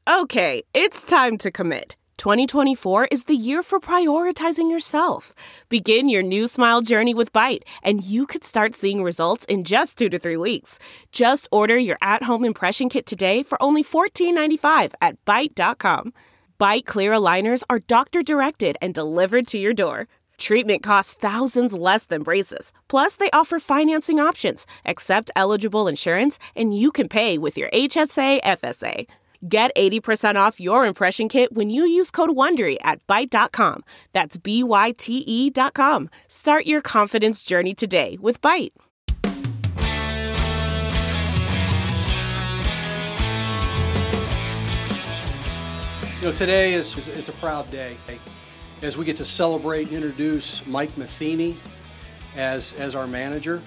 Okay, it's time to commit. 2024 is the year for prioritizing yourself. Begin your new smile journey with Byte, and you could start seeing results in just 2 to 3 weeks. Just order your at-home impression kit today for only $14.95 at Byte.com. Byte Clear aligners are doctor-directed and delivered to your door. Treatment costs thousands less than braces. Plus, they offer financing options, accept eligible insurance, and you can pay with your HSA FSA. Get 80% off your impression kit when you use code WONDERY at Byte.com. That's BYTE.com. Start your confidence journey today with Byte. Today is a proud day as we get to celebrate and introduce Mike Matheny as our manager.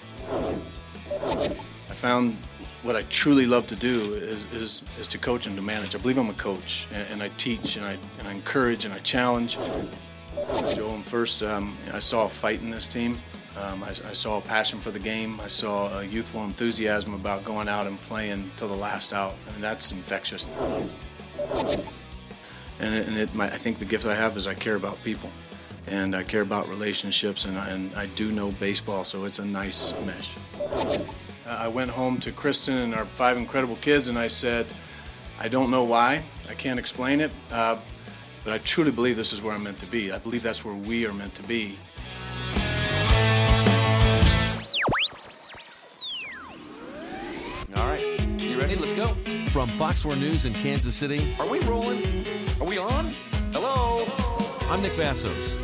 I found what I truly love to do is to coach and to manage. I believe I'm a coach, and I teach, and I encourage, and I challenge. Joe, first, I saw a fight in this team. I saw a passion for the game. I saw a youthful enthusiasm about going out and playing till the last out. I mean, that's infectious. I think the gift I have is I care about people, and I care about relationships, and I do know baseball, so it's a nice mesh. I went home to Kristen and our 5 incredible kids, and I said, I don't know why, I can't explain it, but I truly believe this is where I'm meant to be. I believe that's where we are meant to be. All right, you ready? Let's go. From Fox 4 News in Kansas City. Are we rolling? Are we on? Hello? I'm Nick Vassos.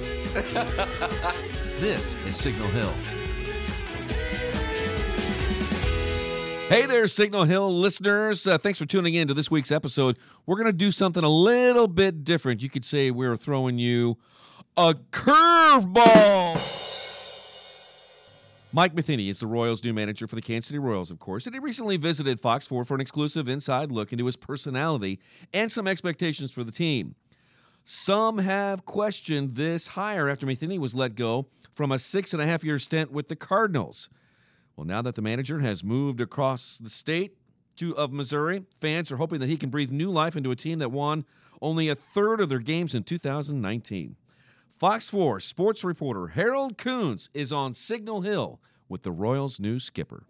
This is Signal Hill. Hey there, Signal Hill listeners. Thanks for tuning in to this week's episode. We're going to do something a little bit different. You could say we're throwing you a curveball. Mike Matheny is the Royals' new manager for the Kansas City Royals, of course, and he recently visited Fox 4 for an exclusive inside look into his personality and some expectations for the team. Some have questioned this hire after Matheny was let go from a 6.5-year stint with the Cardinals. Well, now that the manager has moved across the state of Missouri, fans are hoping that he can breathe new life into a team that won only a third of their games in 2019. Fox 4 sports reporter Harold Coons is on Signal Hill with the Royals' new skipper.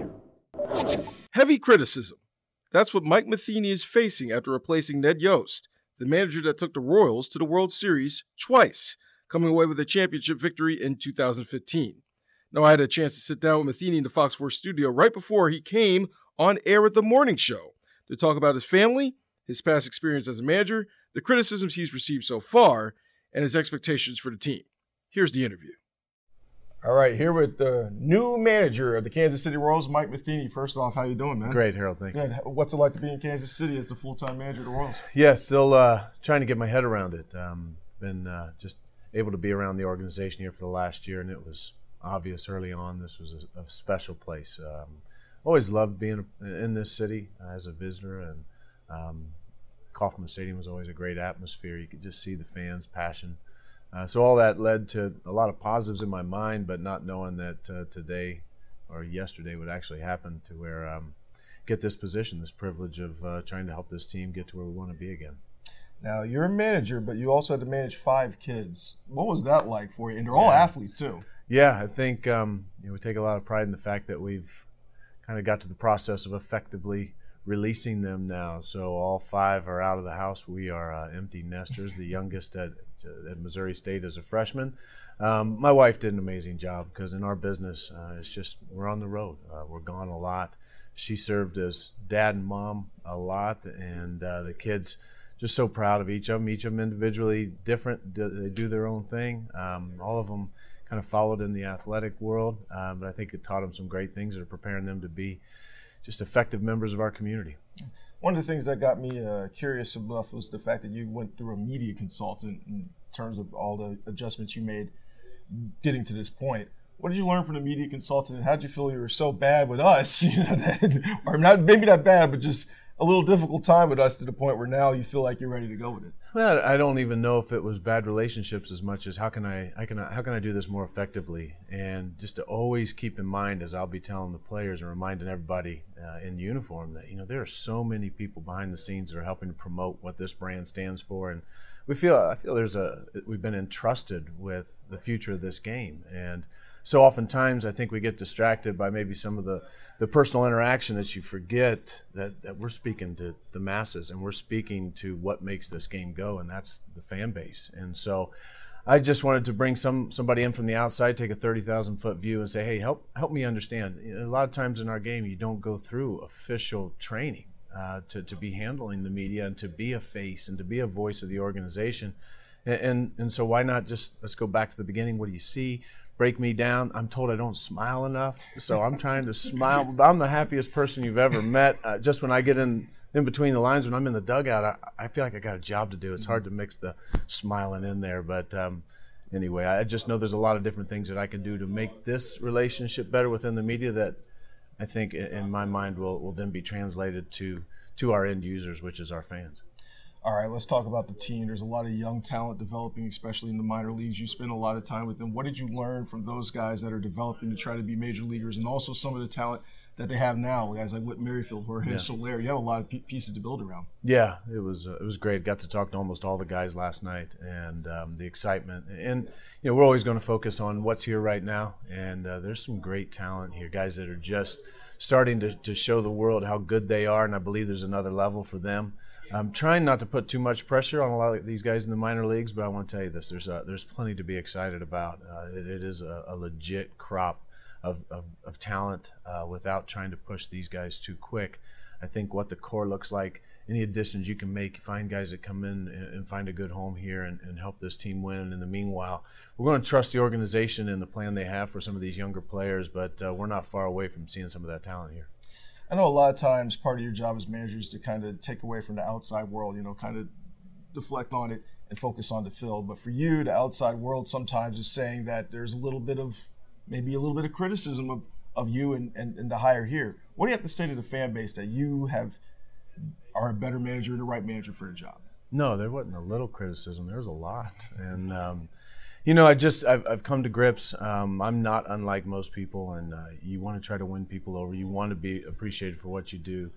Heavy criticism. That's what Mike Matheny is facing after replacing Ned Yost, the manager that took the Royals to the World Series twice, coming away with a championship victory in 2015. Now, I had a chance to sit down with Matheny in the Fox 4 studio right before he came on air at the morning show to talk about his family, his past experience as a manager, the criticisms he's received so far, and his expectations for the team. Here's the interview. All right, here with the new manager of the Kansas City Royals, Mike Matheny. First off, how you doing, man? Great, Harold. Thank you. What's it like to be in Kansas City as the full-time manager of the Royals? Yeah, still trying to get my head around it. Been just able to be around the organization here for the last year, and it was obvious early on this was a special place. Always loved being in this city as a visitor, and Kauffman Stadium was always a great atmosphere. You could just see the fans' passion. So all that led to a lot of positives in my mind, but not knowing that today or yesterday would actually happen to where get this position, this privilege of trying to help this team get to where we want to be again. Now, you're a manager, but you also had to manage 5 kids. What was that like for you? And they're all athletes, too. Yeah, I think we take a lot of pride in the fact that we've kind of got to the process of effectively releasing them now. So all 5 are out of the house. We are empty nesters. The youngest at Missouri State is a freshman. My wife did an amazing job because in our business, it's just we're on the road. We're gone a lot. She served as dad and mom a lot, and the kids just so proud of each of them individually different. They do their own thing. All of them kind of followed in the athletic world, but I think it taught them some great things that are preparing them to be just effective members of our community. One of the things that got me curious enough was the fact that you went through a media consultant in terms of all the adjustments you made getting to this point. What did you learn from the media consultant? How did you feel you were so bad with us? Or not, maybe not bad, but just a little difficult time with us to the point where now you feel like you're ready to go with it. Well, I don't even know if it was bad relationships as much as how can I do this more effectively, and just to always keep in mind, as I'll be telling the players and reminding everybody in uniform, that there are so many people behind the scenes that are helping to promote what this brand stands for, and I feel we've been entrusted with the future of this game, and so oftentimes I think we get distracted by maybe some of the personal interaction that you forget that we're speaking to the masses, and we're speaking to what makes this game go, and that's the fan base. And so I just wanted to bring somebody in from the outside, take a 30,000-foot view and say, hey, help me understand. A lot of times in our game you don't go through official training to be handling the media and to be a face and to be a voice of the organization. And so why not just, let's go back to the beginning. What do you see? Break me down. I'm told I don't smile enough, so I'm trying to smile. I'm the happiest person you've ever met. Just when I get in between the lines, when I'm in the dugout, I feel like I got a job to do. It's hard to mix the smiling in there, but anyway, I just know there's a lot of different things that I can do to make this relationship better within the media that I think in my mind will then be translated to our end users, which is our fans. All right, let's talk about the team. There's a lot of young talent developing, especially in the minor leagues. You spend a lot of time with them. What did you learn from those guys that are developing to try to be major leaguers, and also some of the talent that they have now, guys like Whit Merrifield, Jorge Soler? You have a lot of pieces to build around. Yeah, it was great. Got to talk to almost all the guys last night, and the excitement. And we're always going to focus on what's here right now, and there's some great talent here, guys that are just starting to show the world how good they are, and I believe there's another level for them. I'm trying not to put too much pressure on a lot of these guys in the minor leagues, but I want to tell you this: there's plenty to be excited about. It is a legit crop of talent without trying to push these guys too quick. I think what the core looks like, any additions you can make, find guys that come in and find a good home here and help this team win. And in the meanwhile, we're going to trust the organization and the plan they have for some of these younger players, but we're not far away from seeing some of that talent here. I know a lot of times part of your job as manager is to kind of take away from the outside world, kind of deflect on it and focus on the field. But for you, the outside world sometimes is saying that there's maybe a little bit of criticism of you and the hire here. What do you have to say to the fan base that you are a better manager and the right manager for the job? No, there wasn't a little criticism. There was a lot. And, I've come to grips. I'm not unlike most people, and you want to try to win people over. You want to be appreciated for what you do.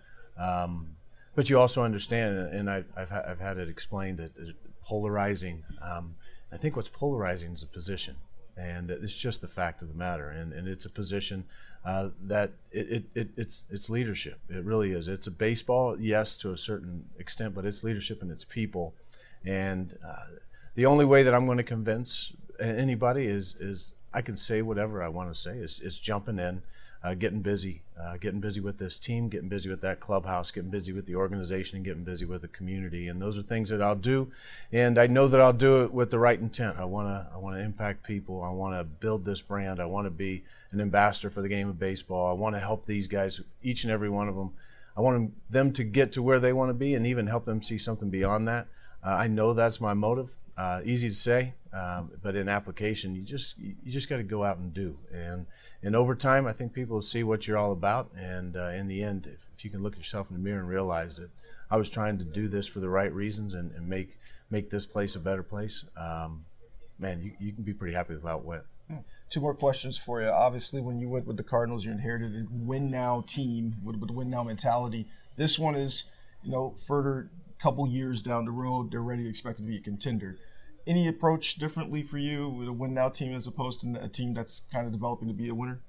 But you also understand, and I've had it explained, that polarizing. I think what's polarizing is a position. And it's just the fact of the matter, and it's a position that it's leadership. It really is. It's a baseball, yes, to a certain extent, but it's leadership and it's people. And the only way that I'm going to convince anybody is I can say whatever I want to say. Is jumping in, getting busy with this team, getting busy with that clubhouse, getting busy with the organization, and getting busy with the community. And those are things that I'll do, and I know that I'll do it with the right intent. I want to impact people. I want to build this brand. I want to be an ambassador for the game of baseball. I want to help these guys, each and every one of them. I want them to get to where they want to be, and even help them see something beyond that. I know that's my motive. Easy to say, but in application, you just got to go out and do. And over time, I think people will see what you're all about. And in the end, if you can look yourself in the mirror and realize that I was trying to do this for the right reasons and make this place a better place, man, you can be pretty happy with how it went. Two more questions for you. Obviously, when you went with the Cardinals, you inherited a win-now team with the win-now mentality. This one is, further couple years down the road, they're ready to expect to be a contender. Any approach differently for you with a win-now team as opposed to a team that's kind of developing to be a winner?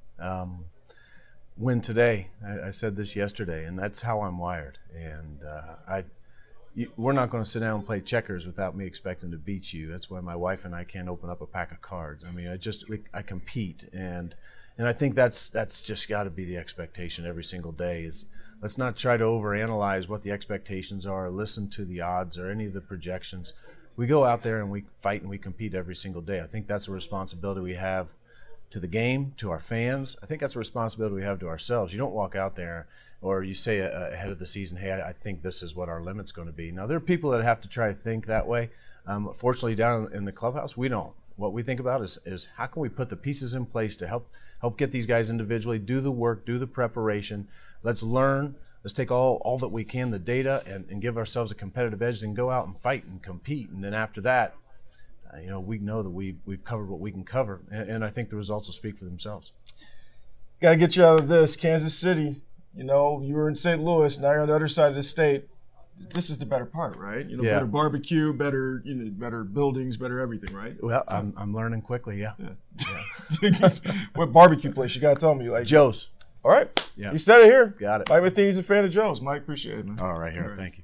Win today. I said this yesterday, and that's how I'm wired. And we're not going to sit down and play checkers without me expecting to beat you. That's why my wife and I can't open up a pack of cards. I mean, I compete, and I think that's just got to be the expectation every single day. Is let's not try to overanalyze what the expectations are, or listen to the odds or any of the projections. We go out there and we fight and we compete every single day. I think that's a responsibility we have to the game, to our fans. I think that's a responsibility we have to ourselves. You don't walk out there or you say ahead of the season, hey, I think this is what our limit's going to be. Now, there are people that have to try to think that way. Fortunately, down in the clubhouse, we don't. What we think about is how can we put the pieces in place to help get these guys individually, do the work, do the preparation. Let's learn let's take all that we can, the data, and give ourselves a competitive edge, and go out and fight and compete. And then after that, we know that we've covered what we can cover, and I think the results will speak for themselves. Got to get you out of this. Kansas City, you were in St. Louis, now you're on the other side of the state. This is the better part, right? Better barbecue, better better buildings, better everything, right? Well, I'm learning quickly, yeah. What barbecue place? You got to tell me. Joe's. All right. Yeah. You said it here. Got it. Mike Matheny's a fan of Joe's. Mike, appreciate it, man. All right, Harold. Thank you.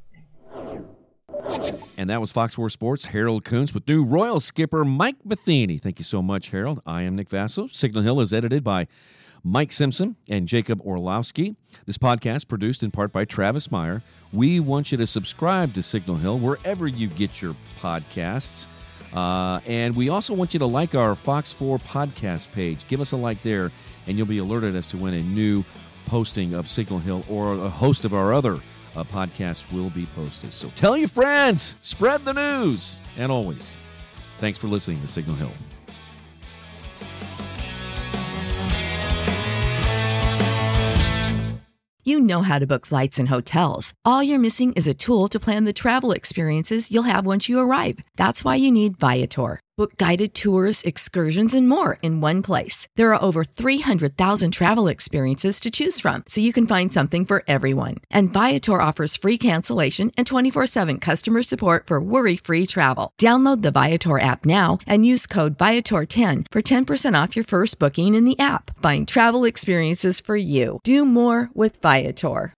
And that was Fox 4 Sports' Harold Kuntz with new Royals skipper Mike Matheny. Thank you so much, Harold. I am Nick Vasso. Signal Hill is edited by Mike Simpson and Jacob Orlowski. This podcast produced in part by Travis Meyer. We want you to subscribe to Signal Hill wherever you get your podcasts. And we also want you to like our Fox 4 podcast page. Give us a like there, and you'll be alerted as to when a new posting of Signal Hill or a host of our other podcasts will be posted. So tell your friends, spread the news, and always, thanks for listening to Signal Hill. You know how to book flights and hotels. All you're missing is a tool to plan the travel experiences you'll have once you arrive. That's why you need Viator. Book guided tours, excursions, and more in one place. There are over 300,000 travel experiences to choose from, so you can find something for everyone. And Viator offers free cancellation and 24/7 customer support for worry-free travel. Download the Viator app now and use code Viator10 for 10% off your first booking in the app. Find travel experiences for you. Do more with Viator.